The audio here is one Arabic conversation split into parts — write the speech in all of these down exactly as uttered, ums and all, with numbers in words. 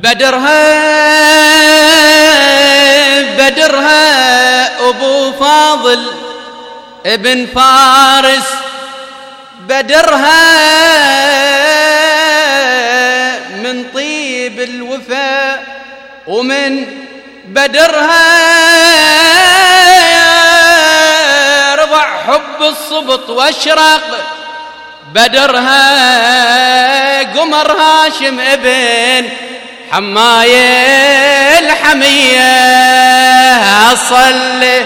بدرها بدرها أبو فاضل ابن فارس، بدرها من طيب الوفاء ومن بدرها رضع حب الصبط واشرق، بدرها قمر هاشم ابن حماية الحمية. صلي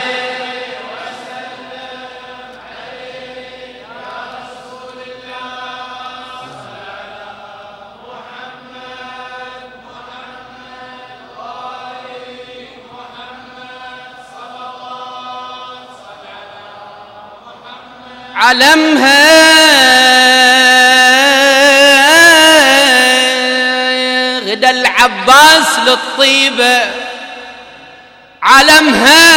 علمها غدا العباس للطيبة، علمها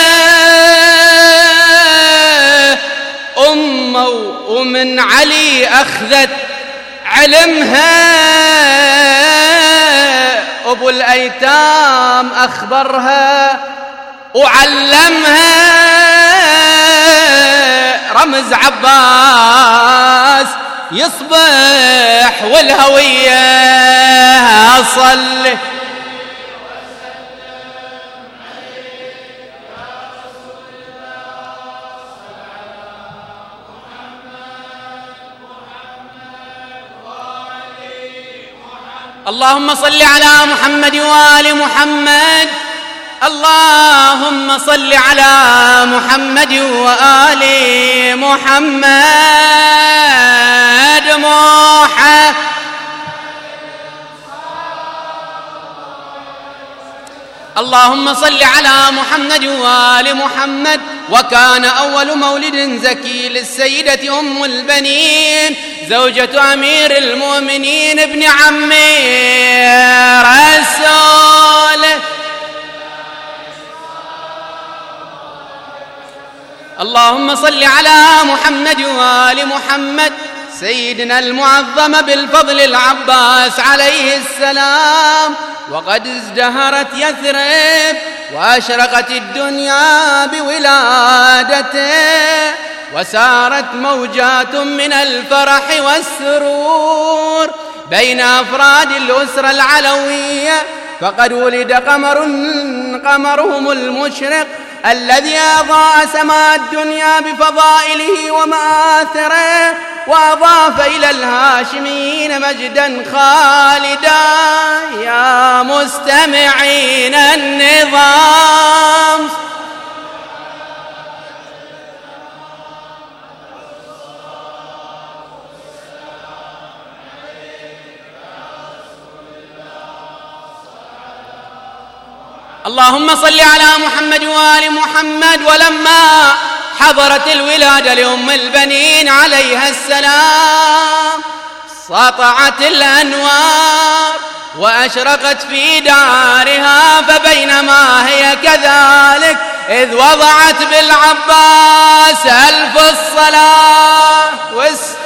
أمه ومن علي أخذت علمها، أبو الأيتام أخبرها وعلمها رمز عباس يصبح والهوية. صلي اللهم صل على محمد وآل محمد، اللهم صل على محمد وآل محمد. محمد اللهم صل على محمد وآل محمد. وكان أول مولد زكي للسيدة أم البنين زوجة أمير المؤمنين ابن عم رسوله. اللهم صل على محمد وآل محمد. سيدنا المعظم بالفضل العباس عليه السلام، وقد ازدهرت يثرب وأشرقت الدنيا بولادته، وسارت موجات من الفرح والسرور بين أفراد الأسرة العلوية، فقد ولد قمر قمرهم المشرق الذي أضاء سماء الدنيا بفضائله ومآثره، وأضاف إلى الهاشميين مجدا خالدا. يا مستمعين النظام اللهم صل على محمد وآل محمد. ولما حضرت الولادة لأم البنين عليها السلام سطعت الأنوار وأشرقت في دارها، فبينما هي كذلك إذ وضعت بالعباس ألف الصلاة والسلام